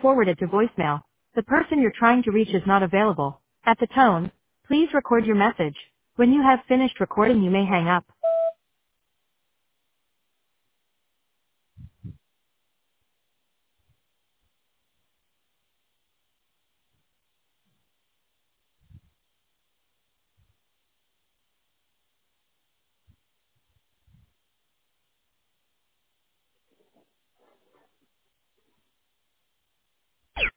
forwarded to voicemail. The person you're trying to reach is not available. At the tone, please record your message. When you have finished recording, you may hang up.